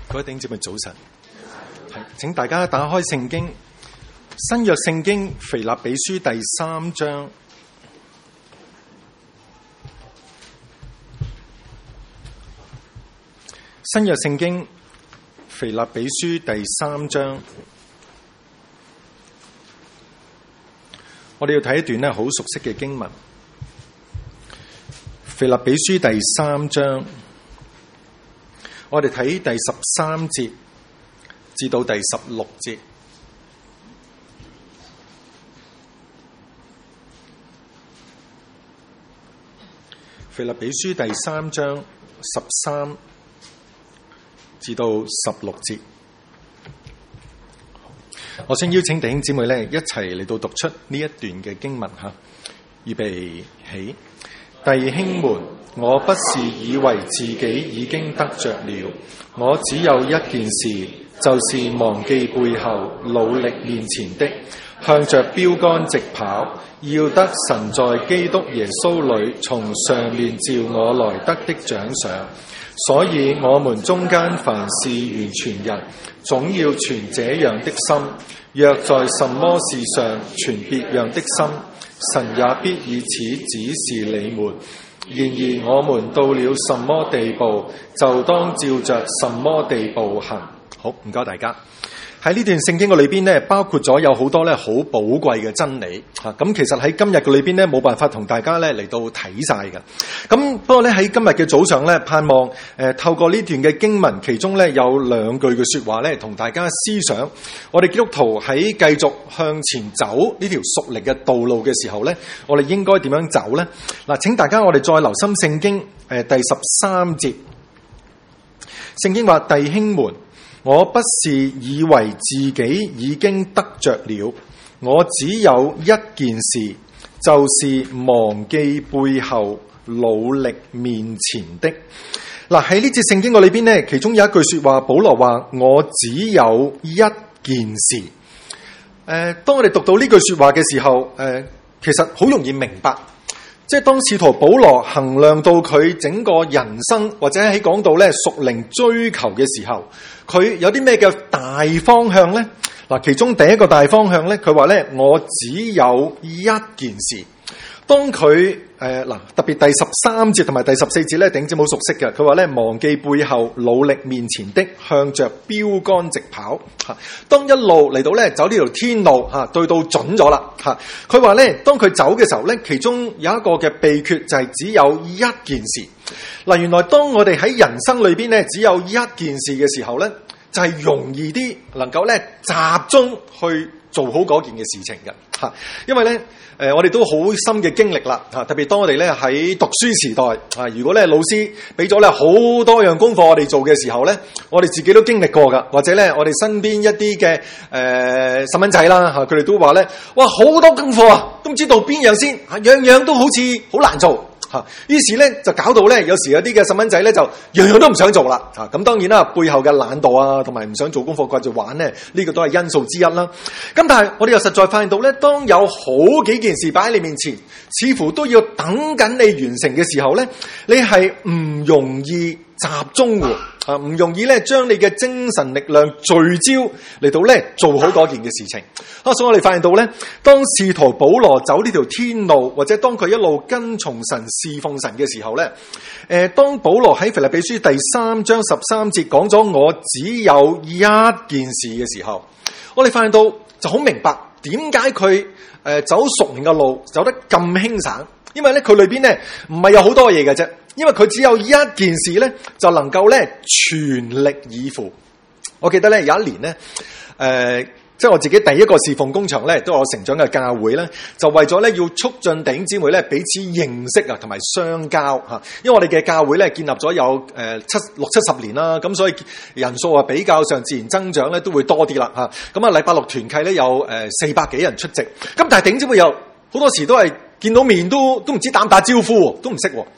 各位弟兄姊妹早晨，請大家打開聖經新約聖經腓立比書第3章。新約聖經腓立比書第3章，我哋要睇一段咧好熟悉嘅經文。腓立比書第3章，我哋睇第13節至到第16節。腓立比書第3章13至到16節，我想邀請弟兄姊妹咧一齊嚟到讀出呢一段嘅經文吓。預備起，弟兄們，我不是以為自己已經得着了，我只有一件事，就是忘記背後，努力面前的，向着標竿直跑，要得神在基督耶穌裏從上面召我來得的獎賞。所以我們中間凡是完全人，總要存這樣的心，若在什麼事上存別樣的心，神也必以此指示你們。然而我們到了什麼地步，就當照着什麼地步行。好，唔該大家。喺呢段聖經嘅裏邊咧，包括咗有好多咧好寶貴嘅真理吓。咁其實喺今日嘅裏邊咧，冇辦法同大家咧嚟到睇晒嘅。咁不過咧喺今日嘅早上咧，盼望透過呢段嘅經文，其中咧有2句嘅說話咧，同大家思想。我哋基督徒喺繼續向前走呢條屬靈嘅道路嘅時候咧，我哋應該點樣走咧？嗱，請大家我哋再留心聖經第13節。聖經話：弟兄們，我不是以為自己已經得着了，我只有一件事，就是忘記背後，努力面前的。嗱，喺呢節聖經嘅裏邊呢，其中有一句說話，保羅話：我只有一件事。當我哋讀到呢句說話嘅時候，其實好容易明白。即係當使徒保羅衡量到佢整個人生，或者喺講到咧屬靈追求嘅時候，佢有啲咩嘅大方向呢？嗱，其中第一個大方向咧，佢話咧：我只有一件事。當佢特別第13節同埋第14節咧，頂姊妹好熟悉嘅。佢話咧：忘記背後，努力面前的，向着標竿直跑。當一路嚟到咧走呢條天路對到準咗啦。佢話咧，當佢走嘅時候咧，其中有一個嘅秘訣就係只有一件事。嗱，原來當我哋喺人生裏邊咧只有一件事嘅時候咧，就係容易啲能夠咧集中去做好嗰件嘅事情嘅。因為咧我哋都好深嘅經歷啦，特別當我哋咧喺讀書時代如果咧老師俾咗咧好多樣功課我哋做嘅時候咧，我哋自己都經歷過噶，或者咧我哋身邊一啲嘅細蚊仔啦佢哋都話咧：哇，好多功課啊，都唔知道邊樣先，樣樣都好似好難做。於是咧就搞到咧有時有啲嘅細蚊仔咧就樣樣都唔想做啦。咁當然啦，背後嘅懶惰啊同埋唔想做功課掛住玩咧，呢個都係因素之一啦。咁但係我哋又實在發現到咧，當有好幾件事擺喺你面前，似乎都要等緊你完成嘅時候咧，你係唔容易集中嘅，唔容易咧將你嘅精神力量聚焦嚟到咧做好嗰件嘅事情。所以我哋發現到咧，當使徒保羅走呢條天路，或者當佢一路跟從神侍奉神嘅時候咧，當保羅喺腓立比書第3章13節講咗我只有一件事嘅時候，我哋發現到就好明白點解佢走屬靈嘅路走得咁輕省。因為咧佢裏邊咧唔係有好多嘢嘅啫，因為佢只有一件事咧就能夠咧全力以赴。我記得咧有一年咧即係我自己第一個侍奉工場咧，都係我成長嘅教會咧，就為咗咧要促進弟兄姊妹咧彼此認識啊，同埋相交吓。因為我哋嘅教會咧建立咗有六七十年啦，咁所以人數啊比較上自然增長咧都會多啲啦吓。咁啊禮拜六團契咧有400幾人出席，咁但係弟兄姊妹有好多時都係見到面都唔知打唔打招呼，都唔識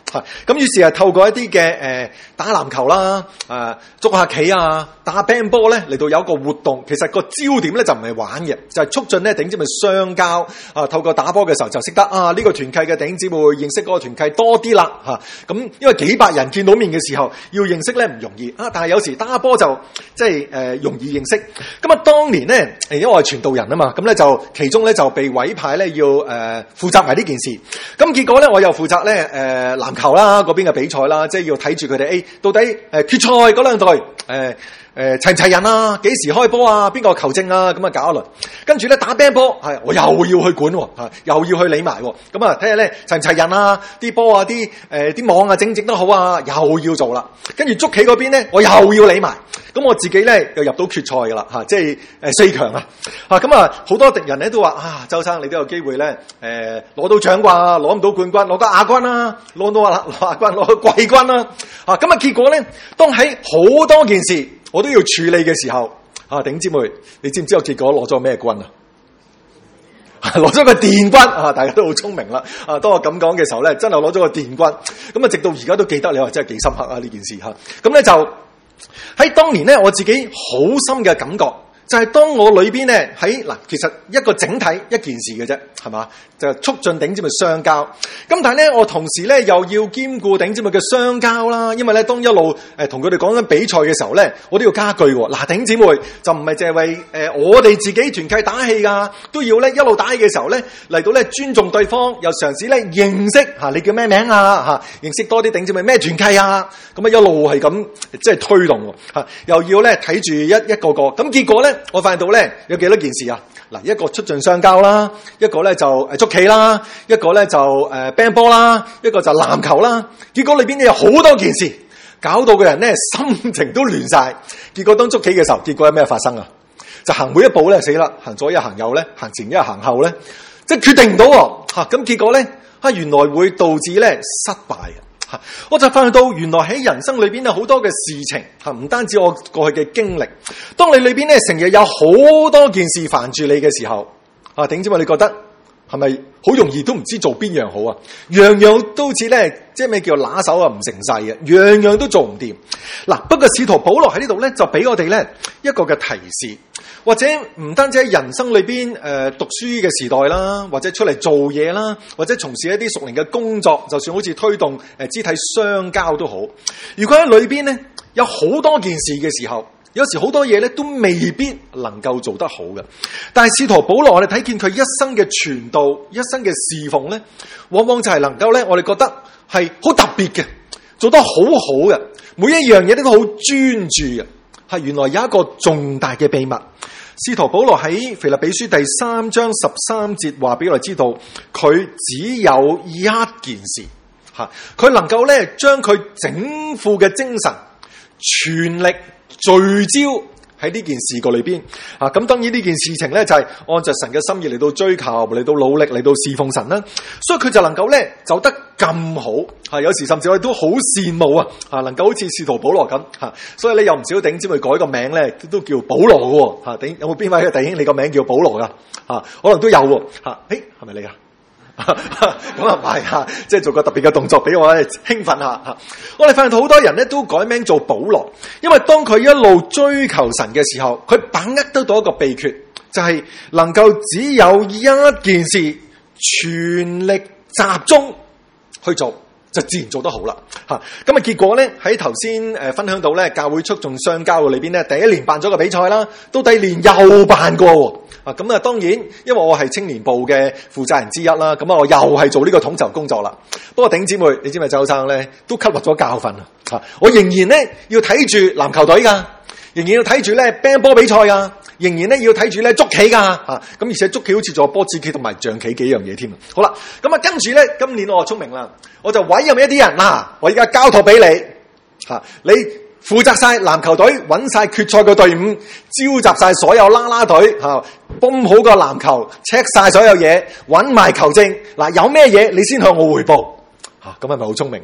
咁於是透過一啲嘅打籃球啦，捉下棋啊，打乒乓波咧嚟到有一個活動，其實個焦點咧就唔係玩嘅，就係促進咧弟兄姊妹相交啊。透過打波嘅時候就識得呢個團契嘅弟兄姊妹認識嗰個團契多啲啦嚇。咁因為幾百人見到面嘅時候要認識咧唔容易啊，但係有時打波就即係容易認識。咁啊當年咧因為我係傳道人啊嘛，咁咧就其中咧就被委派咧要負責埋呢件事。咁結果咧我又負責咧籃球啦嗰邊嘅比賽啦，即係要睇住佢哋到底決賽嗰兩隊齊唔齊人啊？幾時開波啊？邊個球證啊？咁啊搞一輪，跟住咧打乒乓波，我又要去管喎，又要去理埋喎。咁啊睇下咧齊唔齊人啊？啲波啊，啲網啊整得好啊，又要做啦。跟住捉棋嗰邊咧，我又要理埋。咁我自己咧又入到決賽噶啦，即係4強啊。咁啊好多敵人咧都話周生你都有機會咧攞到獎啩，攞唔到冠軍，攞個亞軍啦，攞到亞軍，攞個季軍啦。咁啊結果咧，當喺好多件事我都要處理嘅時候，弟兄姊妹，你知唔知我結果攞咗咩軍啊？攞咗個電軍啊！大家都好聰明啦。當我咁講嘅時候咧，真係攞咗個電軍。咁啊，直到而家都記得，你話真係幾深刻啊！呢件事嚇。咁咧就喺當年咧，我自己好深嘅感覺。就係當我裏邊咧其實一個整體一件事嘅啫，係嘛？就促進弟兄姊妹相交。咁但係咧，我同時咧又要兼顧弟兄姊妹嘅相交啦。因為咧，當一路同佢哋講緊比賽嘅時候咧，我都要加句喎。嗱，弟兄姊妹就唔係淨係為我哋自己團契打氣㗎，都要咧一路打氣嘅時候咧嚟到咧尊重對方，又嘗試咧認識你叫咩名啊？認識多啲弟兄姊妹咩團契啊？咁啊一路係咁即係推動喎，又要咧睇住一個個。咁結果咧。我發現到咧有幾多件事啊？嗱，一個促進相交啦，一個咧就捉棋啦，一個咧就乒乓波啦，一個就籃球啦。結果裏邊有好多件事，搞到個人咧心情都亂晒。結果當捉棋嘅時候，結果有咩發生啊？就行每一步咧死啦，行左一行右咧，行前一行後咧，即係決定唔到喎。咁結果咧原來會導致咧失敗。我就發現到原來喺人生裏邊有好多嘅事情，唔單止我過去嘅經歷。當你裏邊咧成日有好多件事煩住你嘅時候，弟兄姊妹，你覺得係咪好容易都唔知做邊樣好啊？樣樣都似咧，即係咩叫拿手唔成勢嘅，樣樣都做唔掂。嗱，不過使徒保羅喺呢度咧就俾我哋咧一個嘅提示，或者唔單止喺人生裏邊讀書嘅時代啦，或者出嚟做嘢啦，或者從事一啲屬靈嘅工作，就算好似推動肢體相交都好。如果喺裏邊咧有好多件事嘅時候，有時好多嘢咧都未必能夠做得好嘅。但係使徒保羅，我哋睇見佢一生嘅傳道，一生嘅侍奉咧，往往就係能夠咧，我哋覺得係好特別嘅，做得好好嘅，每一樣嘢都好專注嘅。係原來有一個重大嘅秘密。使徒保羅喺腓立比書第3章13節話俾我哋知道，佢只有一件事，佢能夠咧將佢整副嘅精神全力聚焦喺呢件事個裏邊。咁當然呢件事情咧就係按着神嘅心意嚟到追求，嚟到努力，嚟到侍奉神啦。所以佢就能夠咧走得咁好。有時甚至我哋都好羨慕能夠好似使徒保羅咁。所以你有唔少弟兄姊妹改個名咧都叫保羅嘅。有冇邊位嘅弟兄你個名叫保羅噶？可能都有。係咪你啊？咁唔係即係做個特別嘅動作俾我咧興奮下。我哋發現到好多人咧都改名做保羅，因為當佢一路追求神嘅時候，佢把握得到一個秘訣，就係能夠只有一件事全力集中去做，就自然做得好啦。咁啊結果咧喺頭先分享到咧教會促進相交嘅裏邊咧，第一年辦咗個比賽啦，到第二年又辦過。咁啊，當然，因為我係青年部嘅負責人之一啦，咁我又係做呢個統籌工作啦。不過弟兄姊妹，你知唔知周生咧都吸納咗教訓啊？我仍然咧要睇住籃球隊噶，仍然要睇住咧乒乓波比賽噶，仍然咧要睇住咧捉棋噶。咁而且捉棋好似仲有波子棋同埋象棋幾樣嘢添。好啦，咁啊跟住咧，今年我就聰明啦，我就委任一啲人我而家交託俾你，你負責晒籃球隊，揾晒決賽嘅隊伍，召集晒所有啦啦隊，泵好個籃球 ，check 晒所有嘢，揾埋球證。有咩嘢你先向我匯報。咁係咪好聰明啊？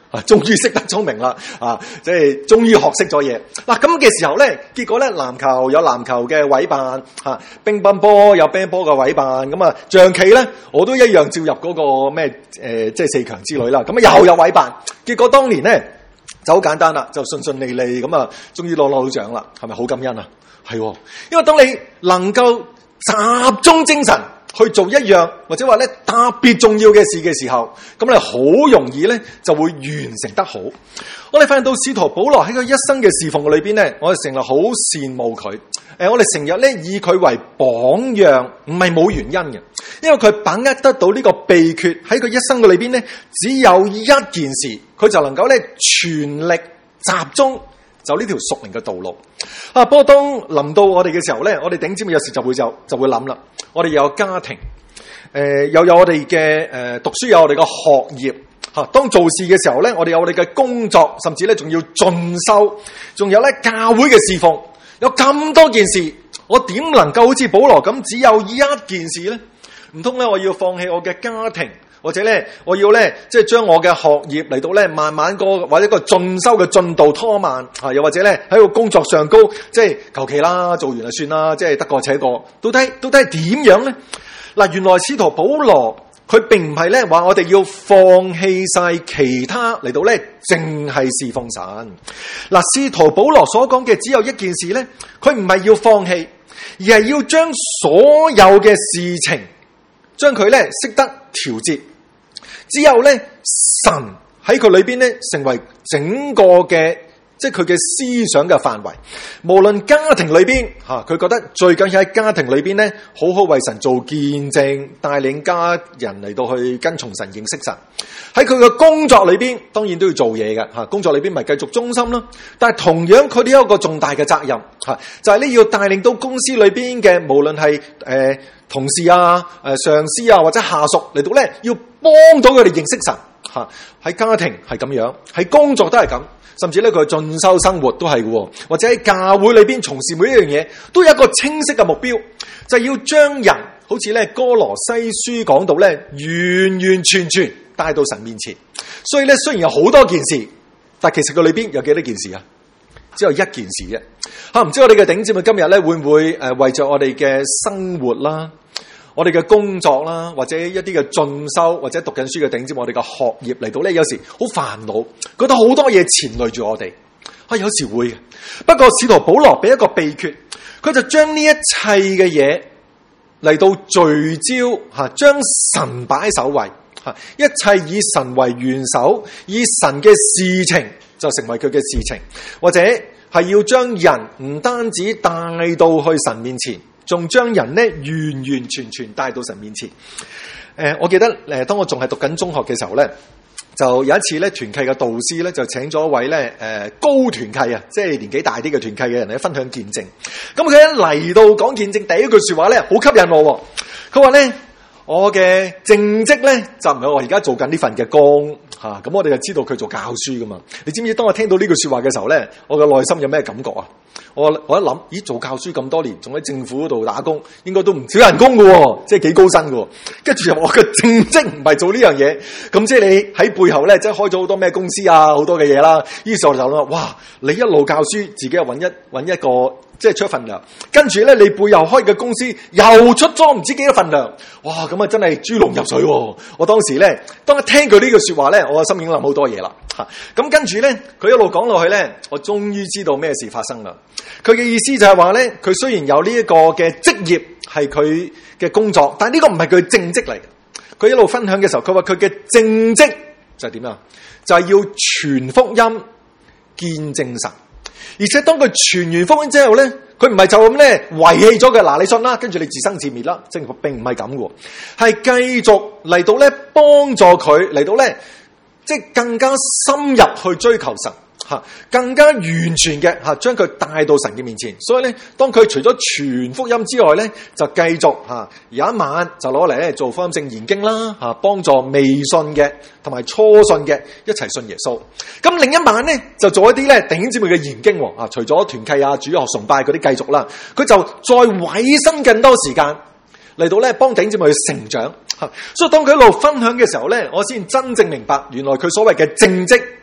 終於識得聰明啦，即係終於學識咗嘢。嗱咁嘅時候咧，結果咧籃球有籃球嘅委辦，乒乓波有乒乓波嘅委辦，咁啊象棋咧我都一樣照入嗰個咩即係4強之類啦。咁啊又有委辦，結果當年咧就好簡單啦，就順順利利咁啊，終於攞到獎啦，係咪好感恩啊？係，因為當你能夠集中精神去做一樣或者話咧特別重要嘅事嘅時候，咁你好容易咧就會完成得好。我哋發現到使徒保羅喺佢一生嘅侍奉裏邊咧，我哋成日好羨慕佢。我哋成日咧以佢為榜樣，唔係冇原因嘅，因為佢把握得到呢個秘訣，喺佢一生嘅裏邊咧，只有一件事，佢就能夠咧全力集中走呢條屬靈嘅道路。不過當臨到我哋嘅時候咧，我哋頂尖有時就會諗啦，我哋又有家庭，又有我哋嘅讀書，有我哋嘅學業。當做事嘅時候咧，我哋有我哋嘅工作，甚至咧仲要進修，仲有咧教會嘅侍奉，有咁多件事，我點能夠好似保羅咁只有一件事咧？唔通咧我要放棄我嘅家庭，或者咧我要咧即係將我嘅學業嚟到咧慢慢或者個進修嘅進度拖慢，又或者咧喺個工作上高，即係求其啦，做完就算啦，即係得過且過。到底係點樣咧？嗱，原來使徒保羅佢並唔係咧話我哋要放棄晒其他嚟到咧淨係侍奉神。嗱，使徒保羅所講嘅只有一件事咧，佢唔係要放棄，而係要將所有嘅事情將佢咧識得調節。只有咧神喺佢裏邊咧成為整個嘅即係佢嘅思想嘅範圍。無論家庭裏邊佢覺得最緊要喺家庭裏邊咧好好為神做見證，帶領家人嚟到去跟從神認識神。喺佢嘅工作裏邊當然都要做嘢嘅，工作裏邊咪繼續忠心咯。但係同樣佢哋有一個重大嘅責任，就係咧要帶領到公司裏邊嘅無論係同事啊、上司啊或者下屬嚟到咧要幫到佢哋認識神。喺家庭係咁樣，喺工作都係咁，甚至咧佢進修生活都係嘅，或者喺教會裏邊從事每一樣嘢，都有一個清晰嘅目標，就係要將人好似咧哥羅西書講到咧，完完全全帶到神面前。所以咧雖然有好多件事，但其實佢裏邊有幾多件事啊？只有一件事啫。唔知我哋嘅頂尖今日咧會唔會為着我哋嘅生活啦，我哋嘅工作啦，或者一啲嘅進修或者讀緊書嘅頂尖，我哋嘅學業嚟到咧，有時好煩惱，覺得好多嘢纏累住我哋。有時會嘅。不過使徒保羅俾一個秘訣，佢就將呢一切嘅嘢嚟到聚焦，將神擺喺首位，一切以神為元首，以神嘅事情就成為佢嘅事情，或者係要將人唔單止帶到去神面前，仲將人咧完完全全帶到神面前。我記得當我仲係讀緊中學嘅時候咧，就有一次咧團契嘅導師咧就請咗一位咧高團契啊，即係年紀大啲嘅團契嘅人嚟分享見證。咁佢一嚟到講見證，第一句說話咧好吸引我。佢話咧，我嘅正職咧就唔係我而家做緊呢份嘅工吓。咁我哋就知道佢做教書噶嘛。你知唔知當我聽到呢句說話嘅時候咧，我嘅內心有咩感覺啊？我一諗，咦，做教書咁多年，仲喺政府嗰度打工，應該都唔少人工噶，即係幾高薪噶。跟住我嘅正職唔係做呢樣嘢，咁即係你喺背後咧，即係開咗好多咩公司啊，好多嘅嘢啦。於是我就諗，哇，你一路教書，自己又搵一個，即係出一份糧，跟住咧你背後開嘅公司又出咗唔知幾多份糧，哇，咁啊真係豬籠入水。我當時咧，當我聽佢呢句說話咧，我嘅心已經諗好多嘢啦。咁跟住咧，佢一路講落去咧，我終於知道咩事發生啦。佢嘅意思就係話咧，佢雖然有呢一個嘅職業係佢嘅工作，但係呢個唔係佢正職嚟。佢一路分享嘅時候，佢話佢嘅正職就係點啊？就係要傳福音、見證神。而且當佢傳完福音之後咧，佢唔係就咁咧遺棄咗嘅，嗱，你信啦，跟住你自生自滅啦，正並唔係咁嘅，係繼續嚟到咧幫助佢嚟到咧，即係更加深入去追求神。更加完全嘅將佢帶到神嘅面前。所以咧，當佢除咗傳福音之外咧，就繼續有一晚就攞嚟咧做福音性研經啦，幫助未信嘅同埋初信嘅一齊信耶穌。咁另一晚咧就做一啲咧弟兄姊妹嘅研經，除咗團契啊、主日學崇拜嗰啲繼續啦，佢就再委身更多時間嚟到咧幫弟兄姊妹去成長。所以當佢一路分享嘅時候咧，我先真正明白原來佢所謂嘅正職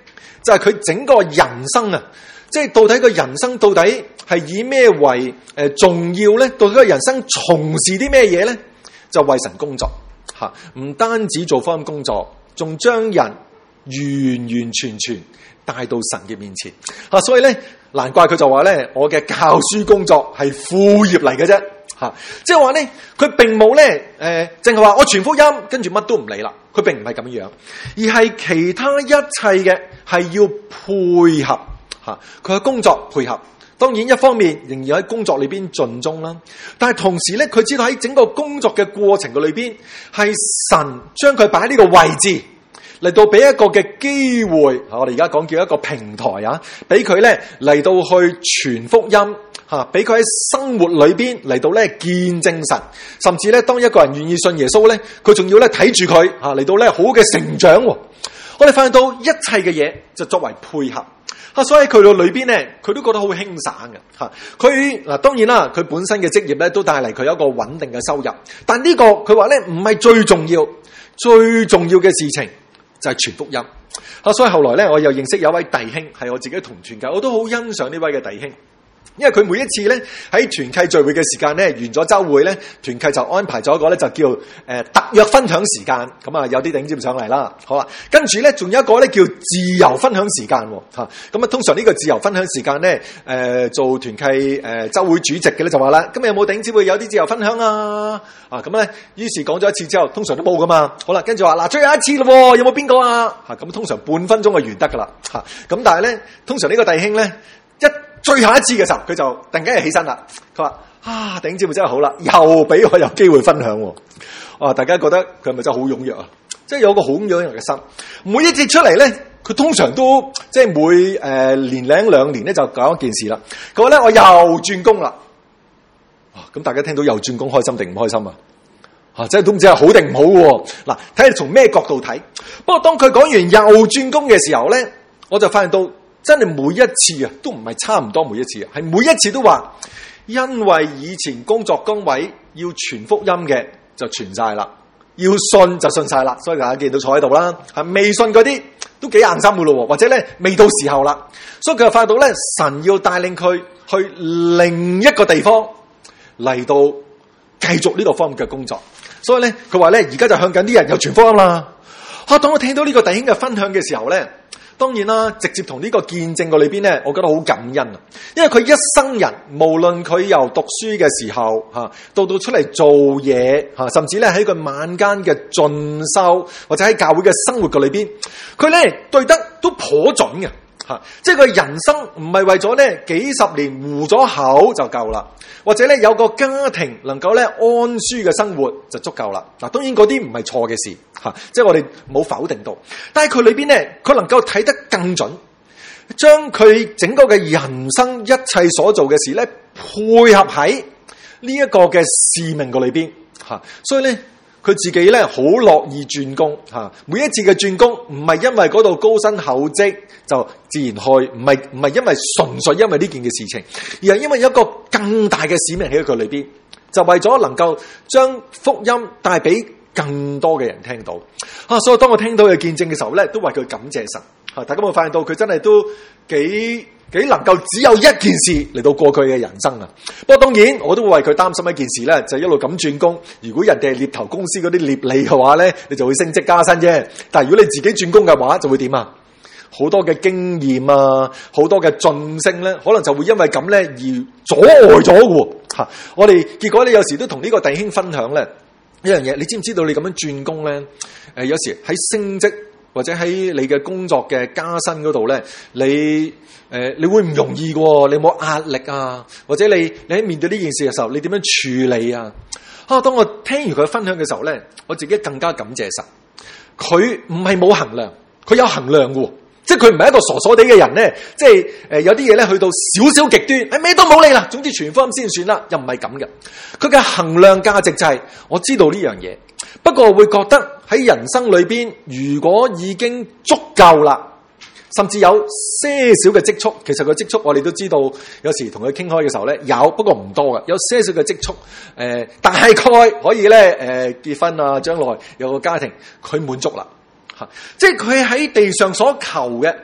就係佢整個人生啊，即係到底個人生到底係以咩為重要咧？到底個人生從事啲咩嘢咧？就為神工作吓，唔單止做福音工作，仲將人完完全全帶到神嘅面前吓，所以咧難怪佢就話咧，我嘅教書工作係副業嚟嘅啫吓，即係話咧佢並冇咧淨係話我傳福音跟住乜都唔理啦，佢並唔係咁樣，而係其他一切嘅係要配合吓，佢嘅工作配合。當然一方面仍然喺工作裏邊盡忠啦，但係同時咧佢知道喺整個工作嘅過程嘅裏邊係神將佢擺喺呢個位置嚟到俾一個嘅機會，我哋而家講叫一個平台啊，俾佢咧嚟到去傳福音吓，俾佢喺生活裏邊嚟到咧見證神，甚至咧當一個人願意信耶穌咧，佢仲要咧睇住佢吓嚟到咧好嘅成長。我哋發現到一切嘅嘢就作為配合。所以佢到裏邊咧，佢都覺得好輕省嘅吓。佢嗱當然啦，佢本身嘅職業咧都帶嚟佢有一個穩定嘅收入。但呢個佢話咧唔係最重要，最重要嘅事情就係傳福音。所以後來咧，我又認識有一位弟兄係我自己同團契，我都好欣賞呢位嘅弟兄。因為佢每一次咧喺團契聚會嘅時間咧，完咗週會咧，團契就安排咗一個咧就叫特約分享時間。咁啊有啲頂尖上嚟啦，好啦，跟住咧仲有一個咧叫自由分享時間嚇。咁啊通常呢個自由分享時間咧，做團契週會主席嘅咧就話啦，今日有冇頂尖會有啲自由分享啊？咁咧，於是講咗一次之後，通常都冇噶嘛。好啦，跟住話嗱，最後一次咯，有冇邊個啊？咁通常半分鐘就完得噶啦嚇。咁但係咧，通常呢個弟兄咧最後一次嘅時候，佢就突然間起身啦。佢話頂尖會真係好啦，又俾我有機會分享。大家覺得佢係咪真係好踴躍啊？即係有個好踴躍嘅心。每一次出嚟咧，佢通常都即係每年零兩年咧就講一件事啦。佢話咧我又轉工啦。咁大家聽到又轉工，開心定唔開心啊？即係都唔知係好定唔好喎。嗱，睇下從咩角度睇。不過當佢講完又轉工嘅時候咧，我就發現到。真係每一次啊，都唔係差唔多每一次啊，係每一次都話，因為以前工作崗位要傳福音嘅就傳晒啦，要信就信晒啦，所以大家見到坐喺度啦，未信嗰啲都幾硬心噶咯，或者咧未到時候啦，所以佢就發到咧，神要帶領佢去另一個地方嚟到繼續呢個方面嘅工作，所以咧佢話咧而家就向緊啲人又傳福音啦。當我聽到呢個弟兄嘅分享嘅時候咧。當然啦，直接同呢個見證個裏邊咧，我覺得好感恩啊！因為佢一生人，無論佢由讀書嘅時候到出嚟做嘢甚至咧喺佢晚間嘅進修，或者喺教會嘅生活個裏邊，佢咧對得都頗準嘅。即係佢人生唔係為咗咧幾十年糊咗口就夠啦，或者咧有個家庭能夠咧安舒嘅生活就足夠啦。嗱，當然嗰啲唔係錯嘅事即係我哋冇否定到，但係佢裏邊咧，佢能夠睇得更準，將佢整個嘅人生一切所做嘅事咧配合喺呢一個嘅使命個裏邊所以咧。佢自己咧好樂意轉工每一次嘅轉工唔係因為嗰度高薪厚職就自然去，唔係因為純粹因為呢件嘅事情，而係因為有一個更大嘅使命喺佢裏邊，就為咗能夠將福音帶俾更多嘅人聽到所以當我聽到佢見證嘅時候咧，都為佢感謝神大家有冇發現到佢真係都幾能夠只有一件事嚟到過佢嘅人生啊！不過當然我都會為佢擔心一件事咧，就一路咁轉工。如果人哋係獵頭公司嗰啲獵你嘅話咧，你就會升職加薪啫。但係如果你自己轉工嘅話，就會點啊？好多嘅經驗啊，好多嘅晉升咧，可能就會因為咁咧而阻礙咗嘅。我哋結果咧有時都同呢個弟兄分享咧一樣嘢，你知唔知道你咁樣轉工咧？有時喺升職或者喺你嘅工作嘅加薪嗰度咧，你會唔容易嘅，你冇壓力啊，或者你喺面對呢件事嘅時候，你點樣處理啊？當我聽完佢分享嘅時候咧，我自己更加感謝神。佢唔係冇衡量，佢有衡量嘅，即係佢唔係一個傻傻地嘅人咧，即係有啲嘢咧去到少少極端，咩都冇理啦，總之傳福音先算啦，又唔係咁嘅。佢嘅衡量價值就係我知道呢樣嘢，不過我會覺得喺人生裏邊，如果已經足夠啦。甚至有些少嘅積蓄，其實個積蓄我哋都知道，有時同佢傾開嘅時候咧，有不過唔多嘅，有些少嘅積蓄，大概可以咧結婚啊，將來有個家庭，佢滿足啦，即係佢喺地上所求嘅，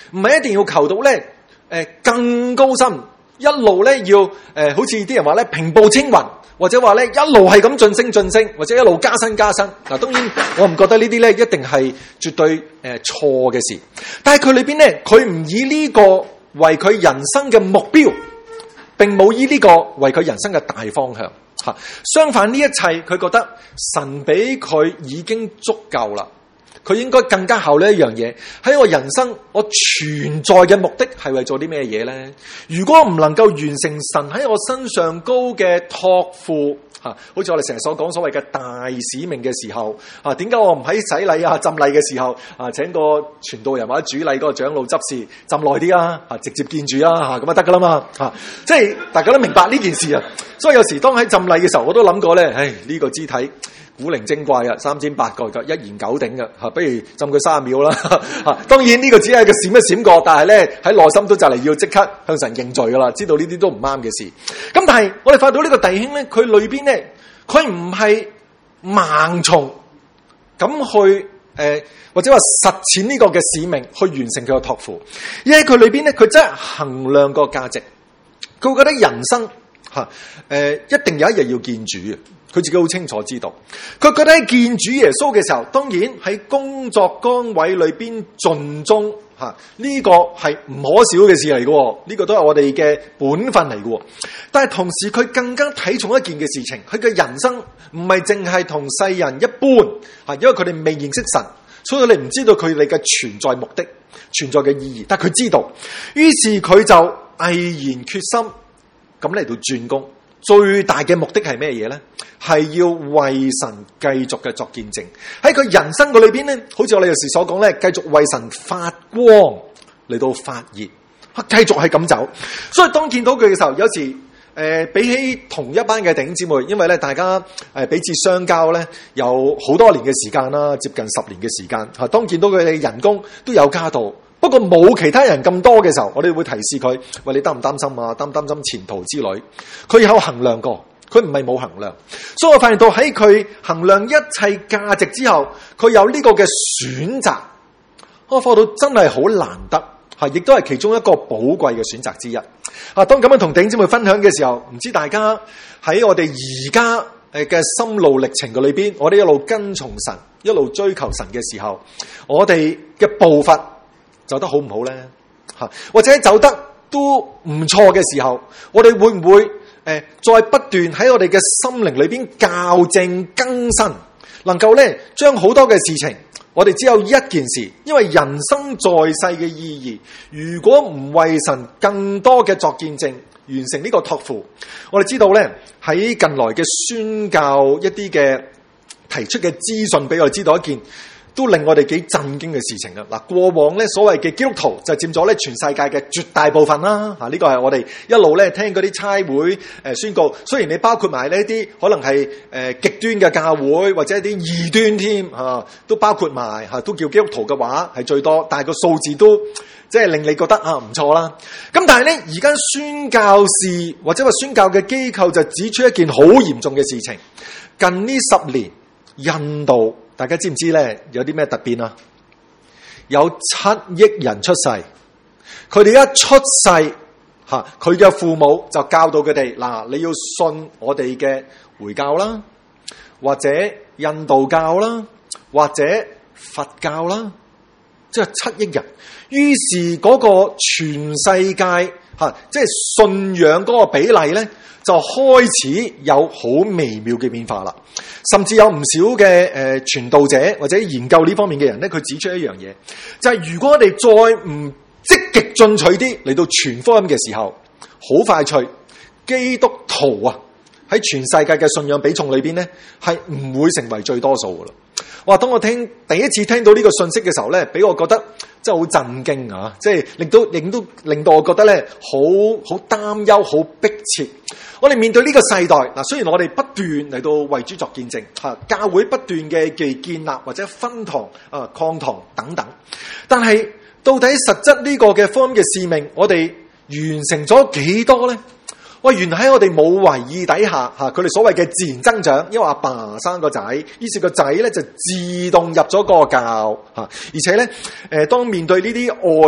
唔係一定要求到咧更高深，一路咧要好似啲人話咧平步青雲，或者話咧一路係咁晉升，或者一路加薪。嗱，當然我唔覺得呢啲咧一定係絕對錯嘅事，但係佢裏邊咧，佢唔以呢個為佢人生嘅目標，並冇以呢個為佢人生嘅大方向。相反，呢一切佢覺得神俾佢已經足夠啦。佢應該更加考慮一樣嘢，喺我人生我存在嘅目的係為做啲咩嘢呢？如果唔能夠完成神喺我身上高嘅託付，好似我哋成日所講所謂嘅大使命嘅時候，點解我唔喺洗禮浸禮嘅時候請個傳道人或者主禮嗰個長老執事浸耐啲啊？直接見住啊，咁就得噶啦嘛！即係大家都明白呢件事啊。所以有時當喺浸禮嘅時候，我都諗過咧，呢個肢體古靈精怪啊，3尖8角嘅，一言九鼎嘅，不如浸佢30秒啦。當然呢個只係個閃一閃過，但係咧喺內心都就嚟要即刻向神認罪噶啦，知道呢啲都唔啱嘅事。咁但係我哋發到呢個弟兄咧，佢裏邊咧，佢唔係盲從咁去或者話實踐呢個嘅使命去完成佢嘅託付，而喺佢裏邊咧，佢真係衡量個價值，佢會覺得人生一定有一日要見主嘅。佢自己好清楚知道，佢覺得喺見主耶穌嘅時候，當然喺工作崗位裏邊盡忠呢個係唔可少嘅事嚟嘅，呢個都係我哋嘅本分嚟嘅。但係同時佢更加睇重一件嘅事情，佢嘅人生唔係淨係同世人一般，因為佢哋未認識神，所以你唔知道佢哋嘅存在目的、存在嘅意義。但係佢知道，於是佢就毅然決心咁嚟到轉工。最大嘅目的係咩嘢呢？係要為神繼續嘅作見證，喺佢人生嘅裏邊呢，好似我哋有時所講呢，繼續為神發光嚟到發熱，繼續係咁走。所以當見到佢嘅時候，有時比起同一班嘅弟兄姊妹，因為咧大家彼此相交咧，有好多年嘅時間啦，接近10年嘅時間。當見到佢哋人工都有加到。不過冇其他人咁多嘅時候，我哋會提示佢：喂，你擔唔擔心啊？擔唔擔心前途之類？佢有衡量過，佢唔係冇衡量。所以我發現到喺佢衡量一切價值之後，佢有呢個嘅選擇。我發覺到真係好難得，亦都係其中一個寶貴嘅選擇之一。當咁樣同弟兄姊妹分享嘅時候，唔知大家喺我哋而家嘅心路歷程嘅裏邊，我哋一路跟從神，一路追求神嘅時候，我哋嘅步伐走得好唔好呢？或者走得都唔錯嘅時候，我哋會唔會再不斷喺我哋嘅心靈裏邊校正更新，能夠咧將好多嘅事情，我哋只有一件事，因為人生在世嘅意義，如果唔為神更多嘅作見證，完成呢個託付，我哋知道咧喺近來嘅宣教一啲嘅提出嘅資訊，俾我哋知道一件都令我哋幾震驚嘅事情啊！嗱，過往咧所謂嘅基督徒就佔咗咧全世界嘅絕大部分啦。呢個係我哋一路咧聽嗰啲差會宣告。雖然你包括埋呢啲可能係極端嘅教會或者一啲異端添都包括埋都叫基督徒嘅話係最多，但係個數字都即係令你覺得唔錯啦。咁但係咧而家宣教士或者話宣教嘅機構就指出一件好嚴重嘅事情。近呢10年，印度大家知唔知咧有啲咩突變啊？有7億人出世，佢哋一出世佢嘅父母就教導佢哋嗱，你要信我哋嘅回教啦，或者印度教啦，或者佛教啦，即係7億人。於是嗰個全世界即係信仰嗰個比例咧，就開始有好微妙嘅變化啦。甚至有唔少嘅傳道者或者研究呢方面嘅人咧，佢指出一樣嘢，就係如果我哋再唔積極進取啲嚟到傳福音嘅時候，好快脆基督徒喺全世界嘅信仰比重裏邊咧，係唔會成為最多數噶啦。哇！當我第一次聽到呢個信息嘅時候咧，俾我覺得真係好震驚啊！即係令到我覺得咧，好擔憂、好迫切。我哋面對呢個世代嗱，雖然我哋不斷嚟到為主作見證，教會不斷嘅建立或者分堂、擴堂等等，但係到底實質呢個嘅福音嘅使命，我哋完成咗幾多咧？喂，原來喺我哋冇為意底下，佢哋所謂嘅自然增長，因為阿爸生個仔，於是個仔咧就自動入咗個教，而且咧，當面對呢啲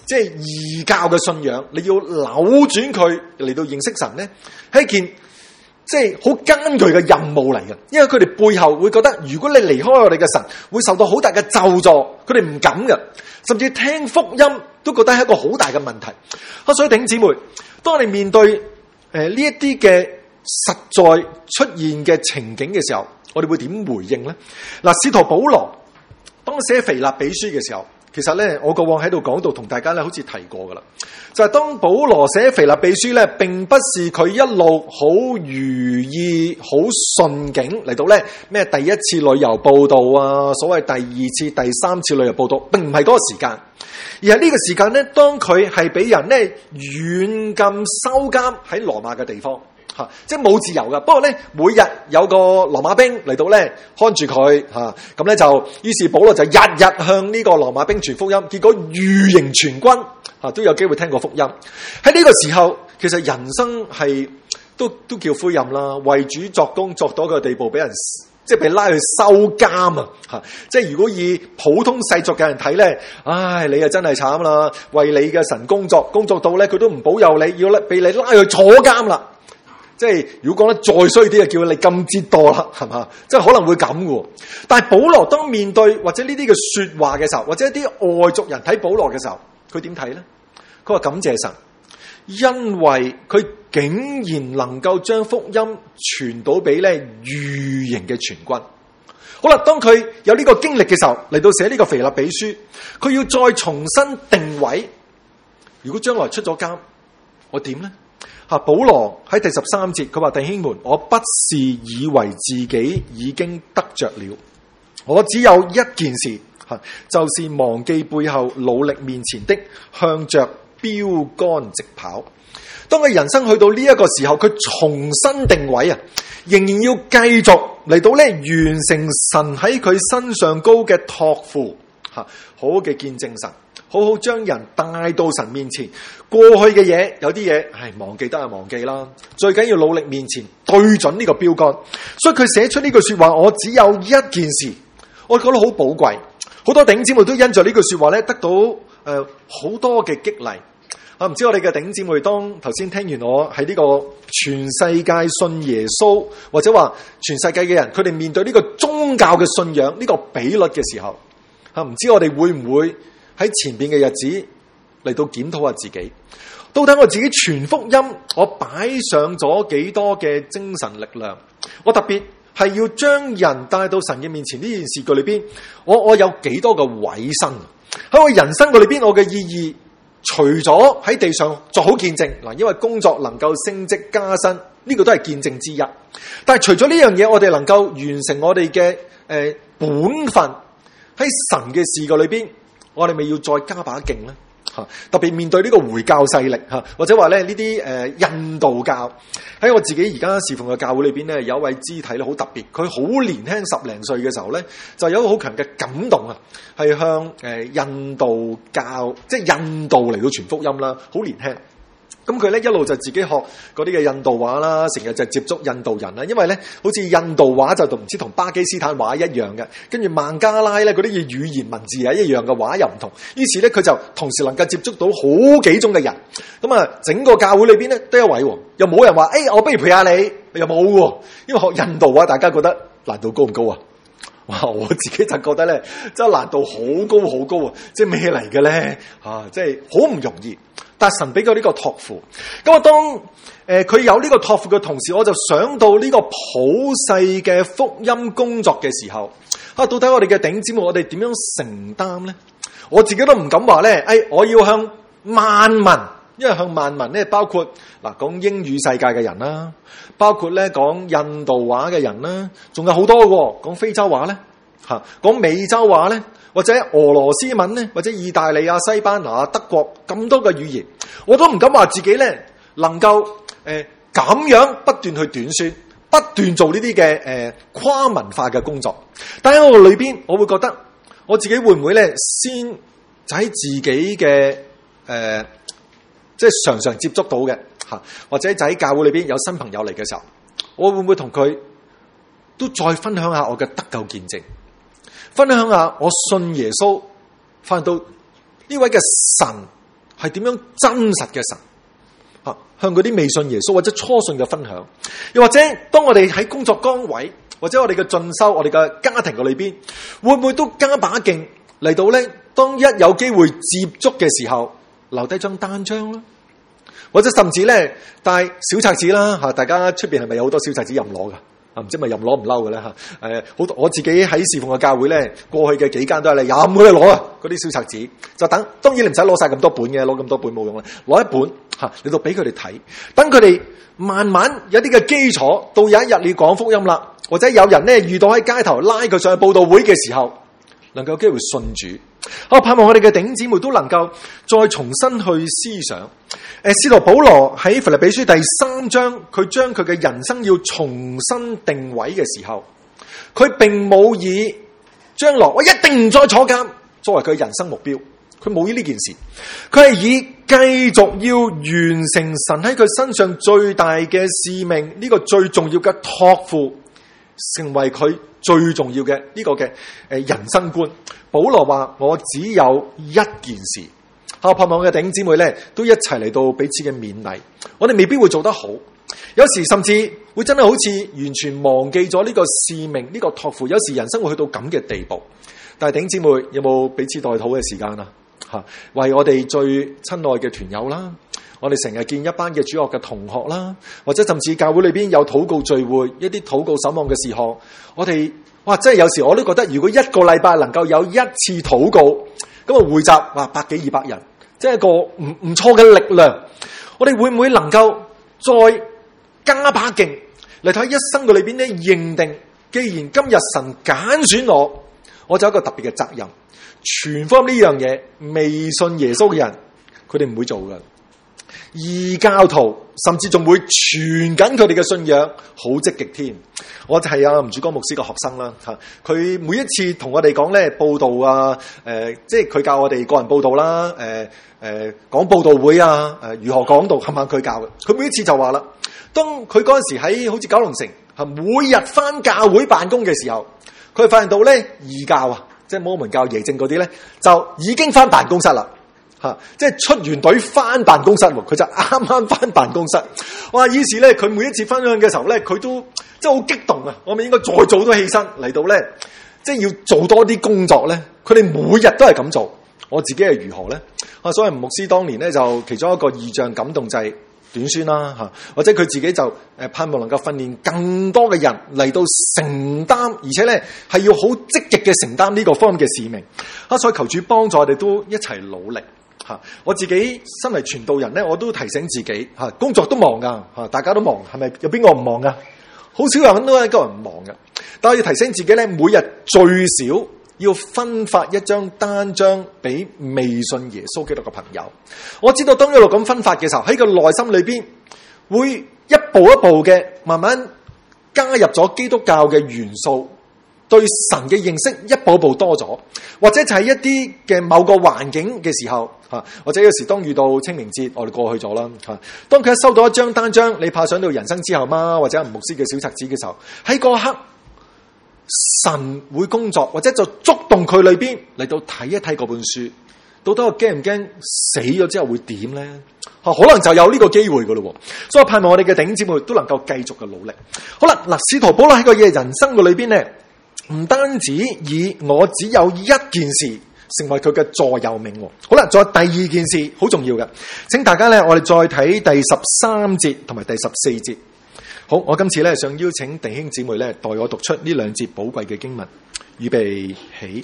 即係異教嘅信仰，你要扭轉佢嚟到認識神咧，係一件即係好艱巨嘅任務嚟嘅。因為佢哋背後會覺得，如果你離開我哋嘅神，會受到好大嘅咒詛，佢哋唔敢嘅，甚至聽福音都覺得係一個好大嘅問題。所以弟兄姊妹，當我哋面對呢一啲嘅實在出現嘅情景嘅時候，我哋會點回應呢？嗱，使徒保羅當寫腓立比書嘅時候，其實咧我過往喺度講道同大家咧好似提過噶啦，就係當保羅寫腓立比書咧，並不是佢一路好如意、好順境嚟到咧咩第一次旅遊報道啊，所謂第二次、第三次旅遊報道，並唔係嗰個時間，而係呢個時間咧，當佢係俾人咧軟禁收監喺羅馬嘅地方。即係冇自由噶，不過咧每日有個羅馬兵嚟到咧看住佢咁咧就於是保羅就日日向呢個羅馬兵傳福音，結果御營全軍都有機會聽過福音。喺呢個時候，其實人生係都叫灰暗啦，為主作工作到個地步，俾人即係被拉去收監啊！即係如果以普通世俗嘅人睇咧，唉，你啊真係慘啦，為你嘅神工作到咧佢都唔保佑你，要俾你拉去坐監啦。即係如果講得再衰啲，就叫你咁折墮啦，係嘛？即係可能會咁嘅。但係保羅當面對或者呢啲嘅說話嘅時候，或者一啲外族人睇保羅嘅時候，佢點睇咧？佢話感謝神，因為佢竟然能夠將福音傳到俾咧御營嘅全軍。好啦，當佢有呢個經歷嘅時候，嚟到寫呢個腓立比書，佢要再重新定位。如果將來出咗監，我點咧？保羅喺第13節，佢話：弟兄們，我不是以為自己已經得着了，我只有一件事，就是忘記背後，努力面前的，向着標竿直跑。當佢人生去到呢一個時候，佢重新定位啊，仍然要繼續嚟到咧完成神喺佢身上高嘅託付，好好嘅見證神。好好將人帶到神面前，過去嘅嘢有啲嘢係忘記得係忘記啦，最緊要努力面前對準呢個標杆。所以佢寫出呢句說話，我只有一件事，我覺得好寶貴。好多弟兄姊妹都因着呢句說話咧，得到好多嘅激勵。唔知我哋嘅弟兄姊妹當頭先聽完我喺呢個全世界信耶穌，或者話全世界嘅人，佢哋面對呢個宗教嘅信仰呢個比率嘅時候，唔知我哋會唔會喺前邊嘅日子嚟到檢討下自己，到底我自己傳福音，我擺上咗幾多嘅精神力量？我特別係要將人帶到神嘅面前呢件事嘅裏邊，我有幾多個委身喺我人生嘅裏邊？我嘅意義除咗喺地上做好見證嗱，因為工作能夠升職加薪，呢個都係見證之一。但係除咗呢樣嘢，我哋能夠完成我哋嘅本分喺神嘅事嘅裏邊。我哋咪要再加把勁咧，特別面對呢個回教勢力或者話咧呢啲印度教，喺我自己而家侍奉嘅教會裏邊咧，有一位肢體咧好特別，佢好年輕10零歲嘅時候咧，就有一個好強嘅感動啊，係向印度教即係印度嚟到傳福音啦，好年輕。咁佢咧一路就自己學嗰啲嘅印度話啦，成日就接觸印度人啦。因為咧，好似印度話就唔知同巴基斯坦話一樣嘅，跟住孟加拉咧嗰啲嘅語言文字係一樣嘅，話又唔同。於是咧佢就同時能夠接觸到好幾種嘅人。咁啊，整個教會裏邊咧得一位，又冇人話我不如陪下你，又冇喎。因為學印度話，大家覺得難度高唔高啊？哇！我自己就覺得咧，真係難度好高好高啊！即係咩嚟嘅咧？即係好唔容易。但神俾佢呢個託付，咁啊當佢有呢個託付嘅同時，我就想到呢個普世嘅福音工作嘅時候，到底我哋嘅弟兄姊妹，我哋點樣承擔咧？我自己都唔敢話咧，我要向萬民，因為向萬民咧包括嗱講英語世界嘅人啦，包括咧講印度話嘅人啦，仲有好多嘅講非洲話咧，講美洲話咧。或者俄羅斯文咧，或者意大利啊、西班牙啊、德國咁多嘅語言，我都唔敢話自己咧能夠咁樣不斷去短宣，不斷做呢啲嘅跨文化嘅工作。但喺我裏邊，我會覺得我自己會唔會咧先就喺自己嘅即係常常接觸到嘅或者就喺教會裏邊有新朋友嚟嘅時候，我會唔會同佢都再分享下我嘅得救見證？分享下我信耶穌，翻到呢位嘅神係點樣真實嘅神。向嗰啲未信耶穌或者初信嘅分享，又或者當我哋喺工作崗位或者我哋嘅進修、我哋嘅家庭嘅裏邊，會唔會都加把勁嚟到咧？當一有機會接觸嘅時候，留低張單張啦，或者甚至咧帶小冊子啦嚇。大家出邊係咪有好多小冊子任攞㗎？唔知咪任攞唔嬲嘅咧嚇？好多我自己喺侍奉嘅教會咧，過去嘅幾間都係咧任佢哋攞啊！嗰啲小冊子就等，當然你唔使攞晒咁多本嘅，攞咁多本冇用啦，攞一本嚇，你到俾佢哋睇，等佢哋慢慢有啲嘅基礎，到有一日你講福音啦，或者有人咧遇到喺街頭拉佢上去佈道會嘅時候，能夠有機會信主。我盼望我哋嘅弟兄姊妹都能夠再重新去思想。使徒保羅喺腓立比書第3章，佢將佢嘅人生要重新定位嘅時候，佢並冇以將來我一定唔再坐監作為佢人生目標，佢冇以呢件事，佢係以繼續要完成神喺佢身上最大嘅使命，呢個最重要嘅託付，成為佢最重要嘅呢個嘅人生觀。保羅話：我只有一件事。我盼望嘅弟兄姊妹咧，都一齊嚟到彼此嘅勉勵。我哋未必會做得好，有時甚至會真係好似完全忘記咗呢個使命、呢個託付。有時人生會去到咁嘅地步。但係弟兄姊妹有冇彼此代禱嘅時間啊？為我哋最親愛嘅團友啦，我哋成日見一班嘅主學嘅同學啦，或者甚至教會裏邊有禱告聚會，一啲禱告守望嘅事項，我哋真係有時我都覺得，如果一個禮拜能夠有一次禱告，咁啊匯集100幾200人，即係一個唔錯嘅力量。我哋會唔會能夠再加把勁嚟睇一生嘅裏邊咧？認定既然今日神揀選我就有一個特別嘅責任，傳福音呢樣嘢，未信耶穌嘅人，佢哋唔會做嘅。異教徒甚至仲會傳緊佢哋嘅信仰，好積極添。我就係吳主光牧師嘅學生啦，佢每一次同我哋講咧佈道啊，即係佢教我哋個人佈道啦，講佈道會啊，如何講道，冚唪唥佢教嘅。佢每一次就話啦，當佢嗰陣時喺好似九龍城，每日返教會辦公嘅時候，佢發現到咧異教啊，即係摩門教、耶正嗰啲咧，就已經返辦公室啦。即係出完隊翻辦公室，佢就啱啱翻辦公室。哇！於是咧，佢每一次分享嘅時候咧，佢都即係好激動啊！我咪應該再早都起身嚟到咧，即係要做多啲工作咧。佢哋每日都係咁做，我自己係如何咧？所以牧師當年咧就其中一個異象感動就係短宣啦，或者佢自己就盼望能夠訓練更多嘅人嚟到承擔，而且咧係要好積極嘅承擔呢個方面嘅使命。所以求主幫助我哋都一齊努力。我自己身為傳道人咧，我都提醒自己工作都忙噶，大家都忙，係咪有邊個唔忙噶？好少人都係一個人唔忙噶。但係要提醒自己咧，每日最少要分發一張單張俾未信耶穌基督嘅朋友。我知道當一路咁分發嘅時候，喺個內心裏邊會一步一步嘅慢慢加入咗基督教嘅元素。對神嘅認識一步步多咗，或者就係一啲嘅某個環境嘅時候，或者有時當遇到清明節，我哋過去咗啦。當佢一收到一張單張，你怕想到人生之後嗎？或者吳牧師嘅小冊子嘅時候，喺嗰刻神會工作，或者就觸動佢裏邊嚟到睇一睇嗰本書，到底我驚唔驚死咗之後會點咧？可能就有呢個機會噶咯。所以我盼望我哋嘅弟兄姊妹都能夠繼續嘅努力。好啦，嗱，使徒保羅喺個嘢人生嘅裏邊咧，唔單止以我只有一件事成為佢嘅座右銘。好啦，仲有第二件事好重要嘅，請大家咧，我哋再睇第13節同埋第14節。好，我今次咧想邀請弟兄姊妹咧代我讀出呢兩節寶貴嘅經文，預備起。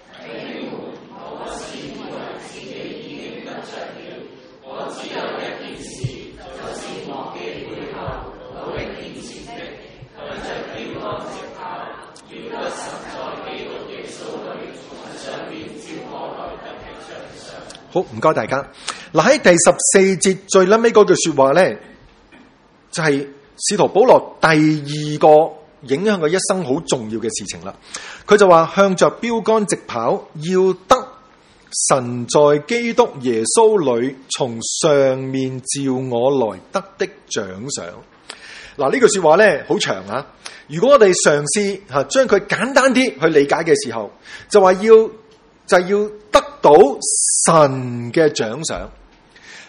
好，唔該大家。嗱，喺第14節最撚尾嗰句說話咧，就係使徒保羅第二個影響佢一生好重要嘅事情啦。佢就話向着標杆直跑，要得神在基督耶穌裏從上面召我來得的獎賞。嗱，呢句說話咧好長啊。如果我哋嘗試將佢簡單啲去理解嘅時候，就話要得到神嘅獎賞。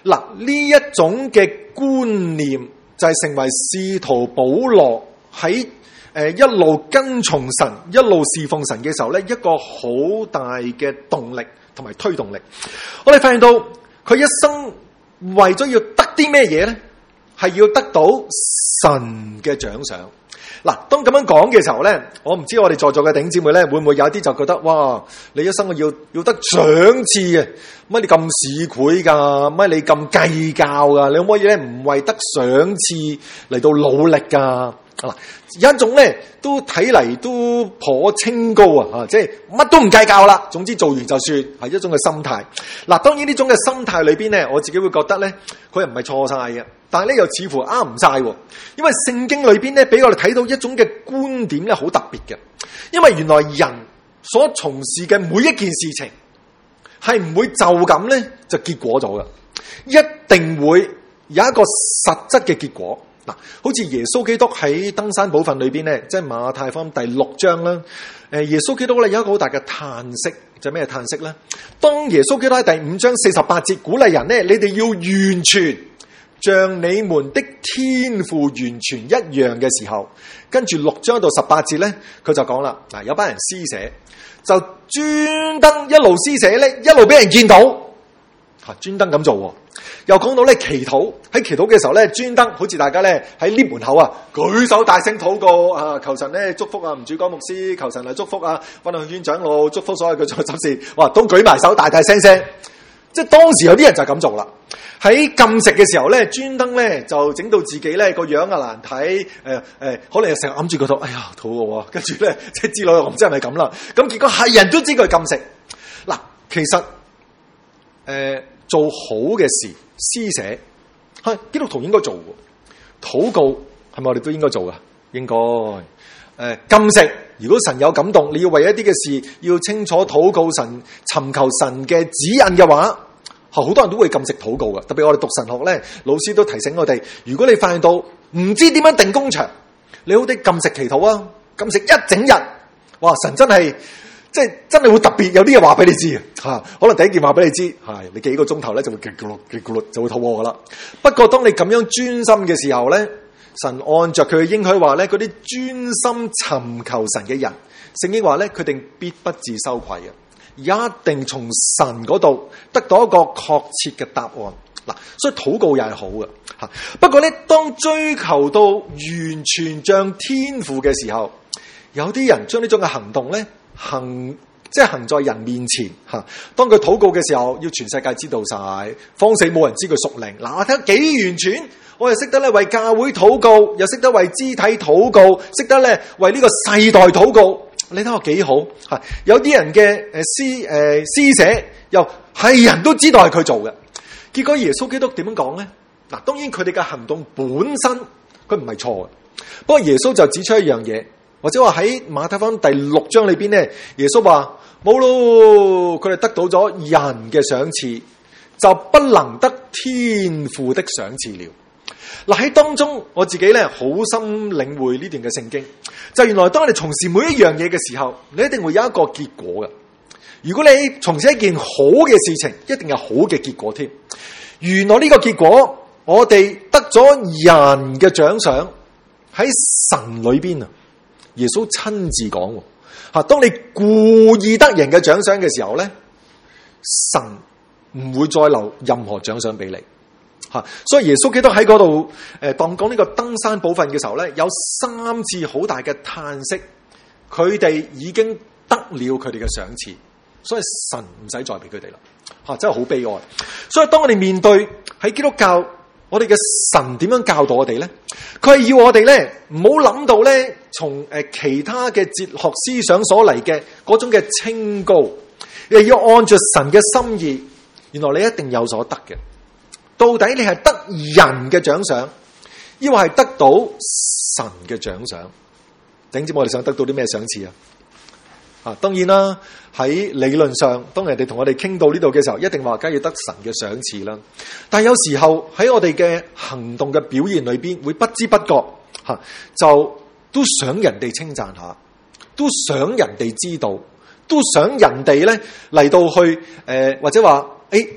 嗱，呢一種嘅觀念就係成為使徒保羅喺一路跟從神、一路侍奉神嘅時候咧，一個好大嘅動力同埋推動力。我哋發現到佢一生為咗要得啲咩嘢咧，係要得到神嘅獎賞。嗱，當咁樣講嘅時候咧，我唔知我哋在座嘅弟兄姊妹咧，會唔會有一啲就覺得，哇，你一生要得賞賜嘅，乜你咁市儈噶，乜你咁計較噶，你可唔可以咧唔為得賞賜嚟到努力噶？嗱，有一種咧都睇嚟都頗清高啊，即係乜都唔計較啦，總之做完就算，係一種嘅心態。嗱，當然呢種嘅心態裏邊咧，我自己會覺得咧，佢又唔係錯晒嘅，但係咧又似乎啱唔晒，因為聖經裏邊咧俾我哋睇到一種嘅觀點咧好特別嘅，因為原來人所從事嘅每一件事情係唔會就咁咧就結果咗嘅，一定會有一個實質嘅結果。嗱，好似耶穌基督喺登山寶訓裏邊咧，即係馬太福音第6章啦。耶穌基督咧有一個好大嘅嘆息，就係咩嘆息咧？當耶穌基督喺第5章48節鼓勵人咧，你哋要完全，像你們的天父完全一樣嘅時候，跟住6章到18節咧，佢就講啦，嗱，有班人施捨，就專登一路施捨咧，一路俾人見到，吓，專登咁做。又講到咧祈禱，喺祈禱嘅時候咧，專登好似大家咧喺 lift 門口啊，舉手大聲禱告啊，求神咧祝福啊，吳主光牧師，求神嚟祝福啊，溫向圈長老，祝福所有嘅在執事，哇，都舉埋手大大聲聲，即係當時有啲人就咁做啦。喺禁食嘅時候咧，專登咧就整到自己咧個樣啊難睇，可能又成日揞住個肚，哎呀肚餓啊，跟住咧即係之類，我唔知係咪咁啦。咁結果係人都知佢禁食。嗱，其實做好嘅事，施捨係基督徒應該做嘅。禱告係咪我哋都應該做噶？應該。禁食，如果神有感動，你要為一啲嘅事要清楚禱告神，尋求神嘅指引嘅話，好多人都會禁食禱告嘅。特別我哋讀神學咧，老師都提醒我哋，如果你發現到唔知點樣定工場，你好啲禁食祈禱啊，禁食一整日，哇！神真係即係真係會特別有啲嘢話俾你知啊！可能第一件話俾你知，係你幾個鐘頭咧就會極咕嚕就會肚餓噶啦。不過當你咁樣專心嘅時候咧，神按着佢嘅應許話咧，嗰啲專心尋求神嘅人，聖經話咧，佢哋必不致羞愧嘅，一定從神嗰度得到一個確切嘅答案。嗱，所以禱告又係好嘅吓。不過咧，當追求到完全像天父嘅時候，有啲人將呢種嘅行動咧行在人面前吓。當佢禱告嘅時候，要全世界知道晒，慌死冇人知佢屬靈。嗱，我睇得幾完全，我又識得咧為教會禱告，又識得為肢體禱告，識得咧為呢個世代禱告。你睇我幾好吓？有啲人嘅施捨，又係人都知道係佢做嘅。結果耶穌基督點樣講咧？嗱，當然佢哋嘅行動本身佢唔係錯嘅，不過耶穌就指出一樣嘢，或者話喺馬太福音第6章裏邊咧，耶穌話冇咯，佢哋得到咗人嘅賞賜，就不能得天父的賞賜了。嗱，喺當中我自己咧好深領會呢段嘅聖經，就原來當你從事每一樣嘢嘅時候，你一定會有一個結果嘅。如果你從事一件好嘅事情，一定有好嘅結果添。原來呢個結果，我哋得咗人嘅獎賞喺神裏邊啊！耶穌親自講吓，當你故意得人嘅獎賞嘅時候咧，神唔會再留任何獎賞俾你吓。所以耶穌基督喺嗰度當講呢個登山寶訓嘅時候咧，有3次好大嘅嘆息，佢哋已經得了佢哋嘅賞賜。所以神唔使再俾佢哋啦，吓，真係好悲哀。所以當我哋面對喺基督教，我哋嘅神點樣教導我哋咧？佢係要我哋咧唔好諗到咧從其他嘅哲學思想所嚟嘅嗰種嘅清高，又要按着神嘅心意。原來你一定有所得嘅。到底你係得人嘅獎賞，抑或係得到神嘅獎賞？頂知我哋想得到啲咩賞賜啊？當然啦，喺理論上，當人哋同我哋傾到呢度嘅時候，一定話梗係要得神嘅賞賜啦。但係有時候喺我哋嘅行動嘅表現裏邊，會不知不覺就都想人哋稱讚下，都想人哋知道，都想人哋咧嚟到去或者話我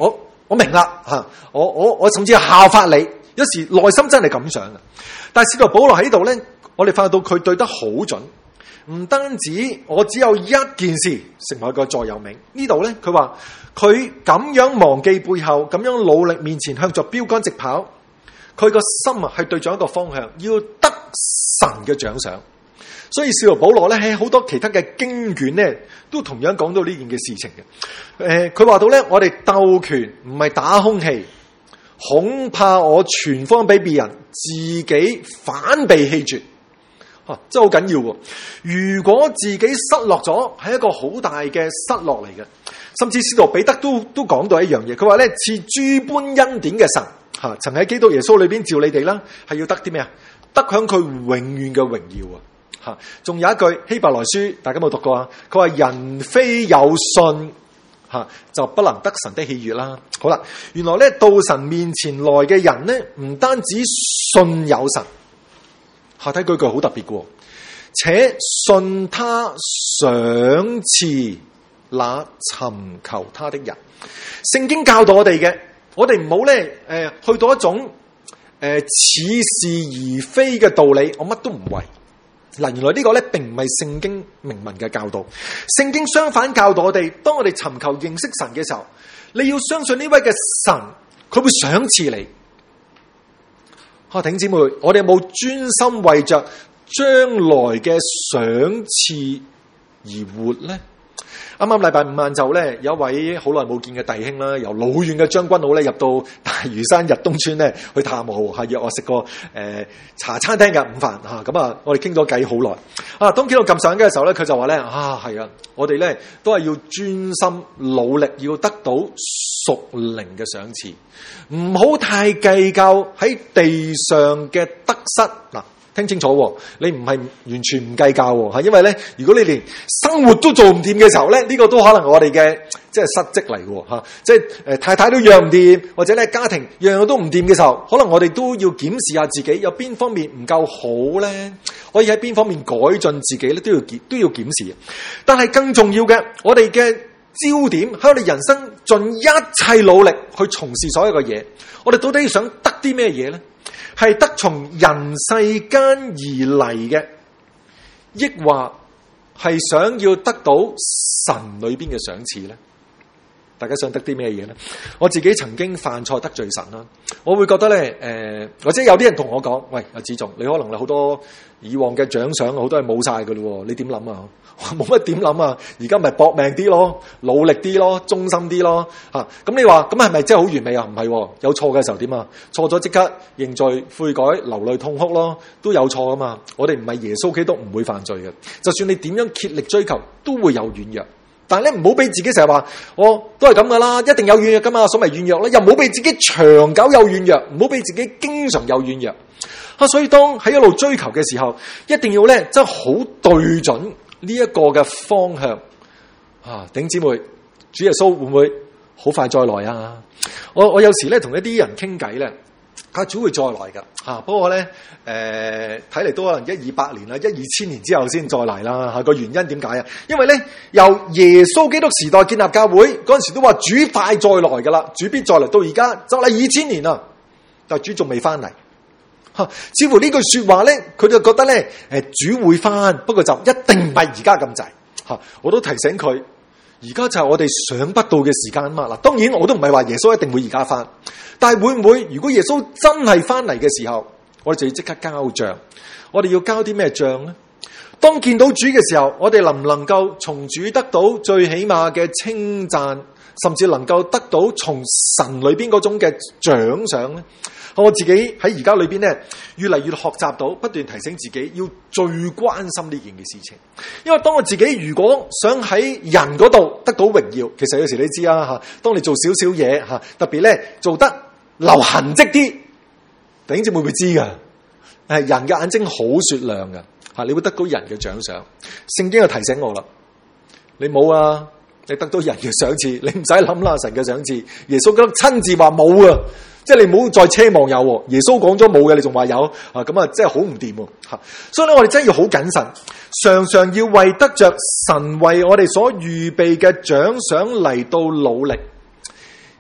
我明啦吓，我甚至係效法你，有時內心真係咁想嘅。但係使徒保羅喺度咧，我哋發覺到佢對得好準，唔單止我只有一件事成為個座右銘。呢度咧佢話佢咁樣忘記背後，咁樣努力面前向着標杆直跑，佢個心啊係對準一個方向，要得神嘅獎賞。所以使徒保羅咧喺好多其他嘅經卷咧，都同樣講到呢件嘅事情嘅。佢話到咧，我哋鬥拳唔係打空氣，恐怕我傳福音俾別人，自己反被棄絕。真係好緊要喎！如果自己失落咗，係一個好大嘅失落嚟嘅。甚至使徒彼得都講到一樣嘢，佢話咧，賜諸般恩典嘅神，曾喺基督耶穌裏邊召你哋啦，係要得啲咩啊？得享佢永遠嘅榮耀啊！仲有一句希伯來書，大家有冇讀過啊？佢話人非有信就不能得神的喜悅啦。好啦，原來咧到神面前來嘅人咧，唔單止信有神，下睇句好特別嘅，且信他賞賜那尋求他的人。聖經教導我哋嘅，我哋唔好咧去到一種似是而非嘅道理，我乜都唔為。嗱，原來呢個咧並唔係聖經明文嘅教導。聖經相反教導我哋，當我哋尋求認識神嘅時候，你要相信呢位嘅神，佢會賞賜你。弟兄姊妹，我哋有冇專心為着將來嘅賞賜而活呢？啱啱禮拜五晏晝咧，有一位好耐冇見嘅弟兄啦，由老遠嘅將軍澳咧入到大嶼山日東村咧去探我，約我食個茶餐廳嘅午飯嚇。咁啊，我哋傾咗偈好耐。當傾到咁上嘅時候咧，佢就話咧係啊，我哋咧都係要專心努力，要得到屬靈嘅賞賜，唔好太計較喺地上嘅得失嗱。聽清楚，你唔係完全唔計較喎，因為咧，如果你連生活都做唔掂嘅時候咧，呢個都可能係我哋嘅即係失職嚟嘅嚇，即係太太都養唔掂，或者咧家庭樣樣都唔掂嘅時候，可能我哋都要檢視下自己有邊方面唔夠好咧，可以喺邊方面改進自己咧，都要檢視。但係更重要嘅，我哋嘅焦點喺我哋人生盡一切努力去從事所有嘅嘢，我哋到底要想得啲咩嘢咧？係得從人世間而嚟嘅，抑或係想要得到神裏邊嘅賞賜咧？大家想得啲咩嘢咧？我自己曾經犯錯得罪神啦，我會覺得咧，或者有啲人同我講，喂，阿子仲，你可能好多以往嘅獎賞，好多係冇晒噶咯，你點諗啊？冇乜點諗啊？而家咪搏命啲咯，努力啲咯，忠心啲咯，咁你話咁係咪真係好完美啊？唔係，有錯嘅時候點啊？錯咗即刻認罪悔改，流淚痛哭咯，都有錯噶嘛。我哋唔係耶穌基督，唔會犯罪嘅。就算你點樣竭力追求，都會有軟弱。但係咧，唔好俾自己成日話，我都係咁噶啦，一定有軟弱噶嘛，所謂軟弱咧，又唔好俾自己長久有軟弱，唔好俾自己經常有軟弱。所以當喺一路追求嘅時候，一定要咧真係好對準呢一個嘅方向。弟兄姊妹，主耶穌會唔會好快再來啊？我有時咧同一啲人傾偈咧，主會再來噶。不過咧，睇嚟都可能128年啦，2000年之後先再嚟啦。個原因點解啊？因為咧由耶穌基督時代建立教會嗰陣時都話主快再來噶啦，主必再來，到而家就嚟2000年啦，但係主仲未翻嚟。似乎呢句說話咧，佢就覺得咧，主會翻，不過就一定唔係而家咁滯。我都提醒佢，而家就係我哋想不到嘅時間嘛。嗱，當然我都唔係話耶穌一定會而家翻，但係會唔會如果耶穌真係翻嚟嘅時候，我哋就要即刻交賬？我哋要交啲咩賬咧？當見到主嘅時候，我哋能唔能夠從主得到最起碼嘅稱讚，甚至能夠得到從神裏邊嗰種嘅獎賞咧？我自己喺而家裏邊咧，越嚟越學習到，不斷提醒自己要最關心呢件嘅事情。因為當我自己如果想喺人嗰度得到榮耀，其實有時你知啊，當你做少少嘢，特別咧做得留痕跡啲，弟兄姊妹會知噶。人嘅眼睛好雪亮噶，你會得到人嘅獎賞。聖經就提醒我啦，你冇啊，你得到人嘅賞賜，你唔使諗啦，神嘅賞賜。耶穌基督親自話冇啊。即係你唔好再奢望有，耶穌講咗冇嘅，你仲話有咁啊，真係好唔掂。所以咧，我哋真係要好謹慎，常常要為得着神為我哋所預備嘅獎賞嚟到努力。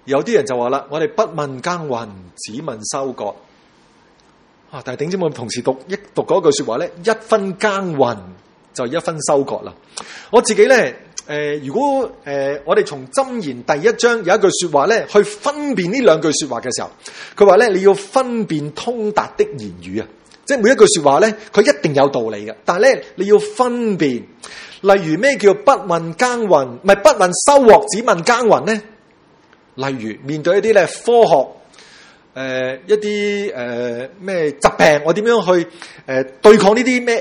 有啲人就話啦，我哋不問耕耘，只問收割。但係頂尖我同時讀嗰句說話咧，一分耕耘就一分收割啦。我自己咧，如果我哋從箴言第1章有一句說話咧，去分辨呢兩句說話嘅時候，佢話咧，你要分辨通達的言語啊，即係每一句說話咧，佢一定有道理嘅，但係咧你要分辨。例如咩叫不問耕耘，唔係不問收穫，只問耕耘咧？例如面對一啲咧科學。一啲咩疾病，我點樣去對抗呢啲咩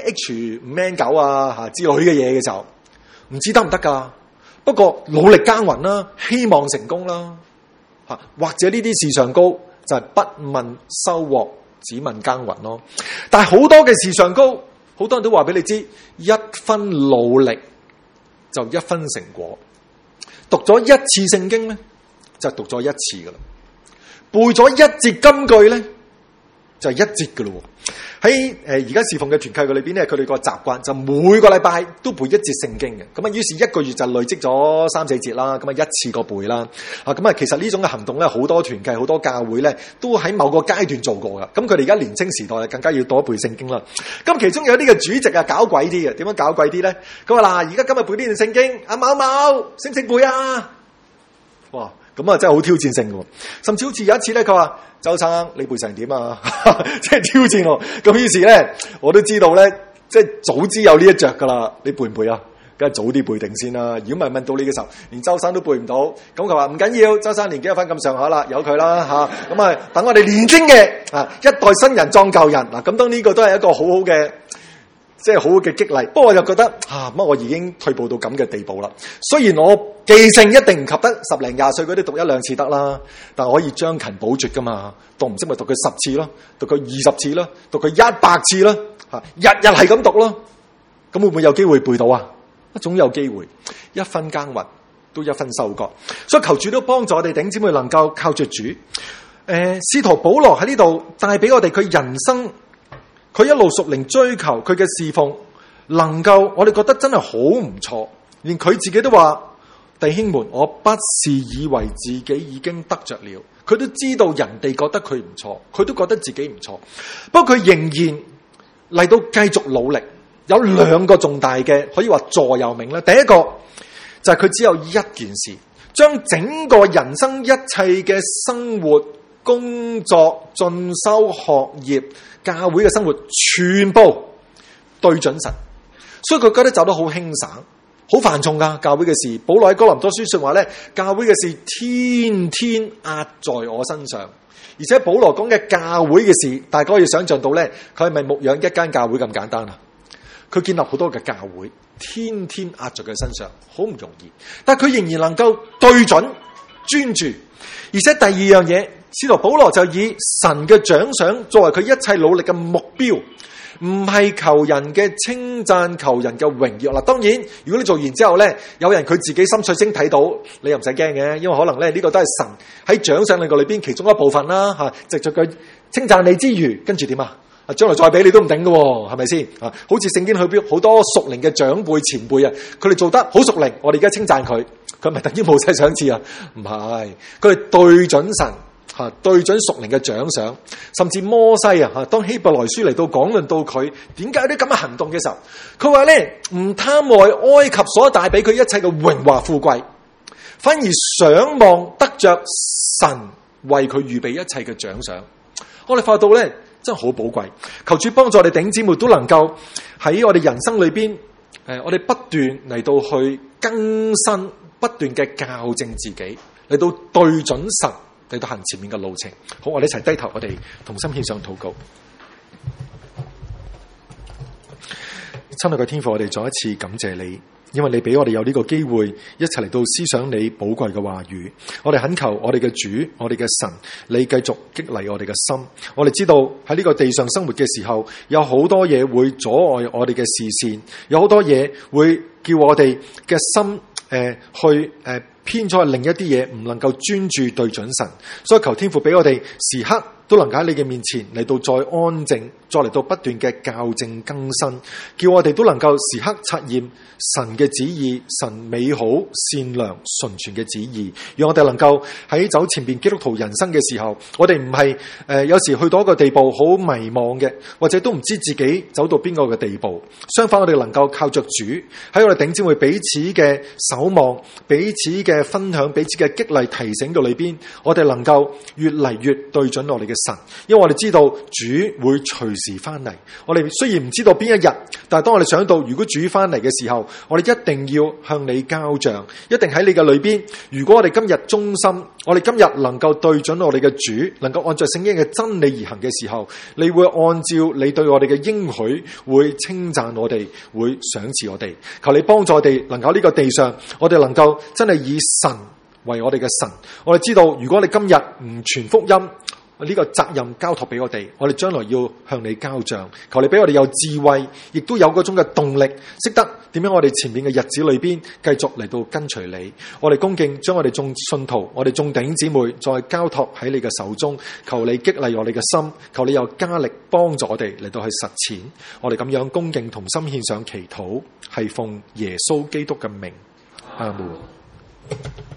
H5N9 啊之類嘅嘢嘅時候，唔知得唔得噶？不過努力耕耘啦，希望成功啦，或者呢啲事上高就係不問收穫，只問耕耘咯。但係好多嘅事上高，好多人都話俾你知，一分努力就一分成果。讀咗一次聖經咧，就讀咗一次噶啦。背咗一節金句咧，就係一節噶咯。喺而家侍奉嘅團契裏邊咧，佢哋個習慣就每個禮拜都背一節聖經嘅。咁啊，於是一個月就累積咗3-4節啦。咁啊，一次過背啦。咁啊，其實呢種嘅行動咧，好多團契、好多教會咧，都喺某個階段做過噶。咁佢哋而家年青時代更加要多背聖經啦。咁其中有啲嘅主席啊，搞鬼啲嘅，點樣搞鬼啲咧？佢話嗱，而家今日背呢段聖經，阿某某識唔識背啊？哇！咁啊，真係好挑戰性嘅，甚至好似有一次咧，佢話周生你背成點啊？即係挑戰我。咁於是咧，我都知道咧，即係早知有呢一着噶啦。你背唔背啊？梗係早啲背定先啦。如果唔係問到你嘅時候，連周生都背唔到，咁佢話唔緊要，周生年紀有翻咁上下啦，由佢啦吓。咁啊，等我哋年青嘅一代新人撞舊人嗱。咁當呢個都係一個好好嘅。即係好好嘅激勵，不過我又覺得乜我已經退步到咁嘅地步啦。雖然我記性一定唔及得10零20歲嗰啲讀1-2次得啦，但我可以將勤補拙噶嘛。讀唔識咪讀佢10次咯，讀佢20次咯，讀佢100次咯，日日係咁讀咯。咁會唔會有機會背到啊？總有機會，一分耕耘都一分收割。所以求主都幫助我哋弟兄姊妹能夠靠着主。使徒保羅喺呢度帶俾我哋佢人生。佢一路屬靈追求佢嘅侍奉，能夠我哋覺得真係好唔錯，連佢自己都話：弟兄們，我不是以為自己已經得着了。佢都知道人哋覺得佢唔錯，佢都覺得自己唔錯，不過佢仍然嚟到繼續努力。有2個重大嘅可以話座右銘啦。第一個就係佢只有一件事，將整個人生一切嘅生活、工作、進修、學業、教會嘅生活全部對準神，所以佢覺得走得好輕省，好繁重噶教會嘅事。保羅喺哥林多書說話咧，教會嘅事天天壓在我身上。而且保羅講嘅教會嘅事，大家可以想象到咧，佢係咪牧養一間教會咁簡單啊？佢建立好多嘅教會，天天壓在佢身上，好唔容易。但係佢仍然能夠對準專注，而且第二樣嘢。使徒保羅就以神嘅獎賞作為佢一切努力嘅目標，唔係求人嘅稱讚，求人嘅榮耀。嗱，當然，如果你做完之後咧，有人佢自己心水清睇到，你又唔使驚嘅，因為可能咧呢個都係神喺獎賞領域裏邊其中一部分啦吓。藉着佢稱讚你之餘，跟住點啊？將來再俾你都唔定嘅，係咪先？好似聖經裏邊好多屬靈嘅長輩前輩啊，佢哋做得好屬靈，我哋而家稱讚佢，佢咪等於冇晒賞賜啊？唔係，佢哋對準神。對準屬靈嘅獎賞，甚至摩西啊，當希伯來書嚟到講論到佢點解有啲咁嘅行動嘅時候，佢話咧唔貪愛埃及所帶俾佢一切嘅榮華富貴，反而想望得着神為佢預備一切嘅獎賞。我哋發覺到咧真係好寶貴，求主幫助我哋弟兄姊妹都能夠喺我哋人生裏邊，我哋不斷嚟到去更新，不斷嘅校正自己，嚟到對準神。嚟到行前面嘅路程。好，我哋一齊低頭，我哋同心獻上禱告。親愛嘅天父，我哋再一次感謝你，因為你俾我哋有呢個機會一齊嚟到思想你寶貴嘅話語。我哋懇求我哋嘅主，我哋嘅神，你繼續激勵我哋嘅心。我哋知道喺呢個地上生活嘅時候，有好多嘢會阻礙我哋嘅視線，有好多嘢會叫我哋嘅心去偏咗去另一啲嘢，唔能夠專注對準神。所以求天父俾我哋時刻都能夠喺你嘅面前嚟到再安靜，再嚟到不斷嘅校正更新，叫我哋都能夠時刻察驗神嘅旨意，神美好善良純全嘅旨意，讓我哋能夠喺走前邊基督徒人生嘅時候，我哋唔係有時去到一個地步好迷茫嘅，或者都唔知自己走到邊個嘅地步。相反，我哋能夠靠着主喺我哋頂姊妹彼此嘅守望、彼此嘅分享、彼此嘅激勵提醒到裏邊，我哋能夠越嚟越對準我哋嘅神，因為我哋知道主會隨時翻嚟。我哋雖然唔知道邊一日，但係當我哋想到如果主翻嚟嘅時候，我哋一定要向你交賬，一定喺你嘅裏邊。如果我哋今日忠心，我哋今日能夠對準我哋嘅主，能夠按照聖經嘅真理而行嘅時候，你會按照你對我哋嘅應許，會稱讚我哋，會賞賜我哋。求你幫助我哋，能夠喺呢個地上，我哋能夠真係以神為我哋嘅神。我哋知道，如果你今日唔傳福音，呢個責任交託俾我哋，我哋將來要向你交賬。求你俾我哋有智慧，亦都有嗰種嘅動力，識得點樣我哋前面嘅日子裏邊繼續嚟到跟隨你。我哋恭敬將我哋眾信徒、我哋眾弟兄姊妹再交託喺你嘅手中。求你激勵我哋嘅心，求你有加力幫助我哋嚟到去實踐。我哋咁樣恭敬同心獻上祈禱，係奉耶穌基督嘅名，阿門。